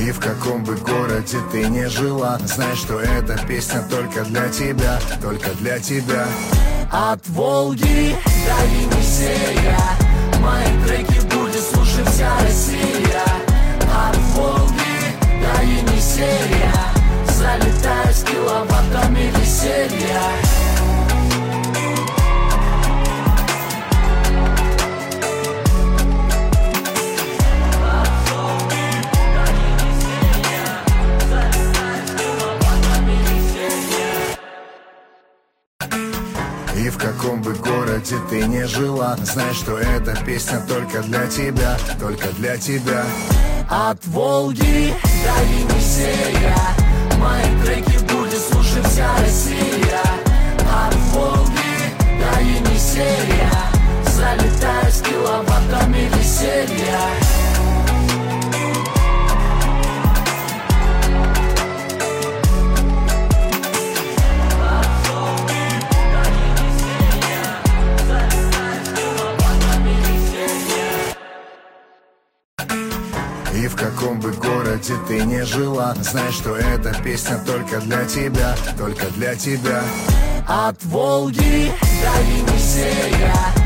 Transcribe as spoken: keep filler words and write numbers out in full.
И в каком бы городе ты не жила, знай, что эта песня только для тебя, только для тебя. От Волги до Енисея мои треки будет слушать вся Россия. От Волги до Енисея залетаю с киловаттами веселья. И в каком бы городе ты не жила, знай, что эта песня только для тебя, только для тебя. От Волги до Енисея мои треки будет слушать вся Россия. От Волги до Енисея залетаю с киловаттами веселья. И в каком бы городе ты не жила, знай, что эта песня только для тебя, только для тебя. От Волги до Енисея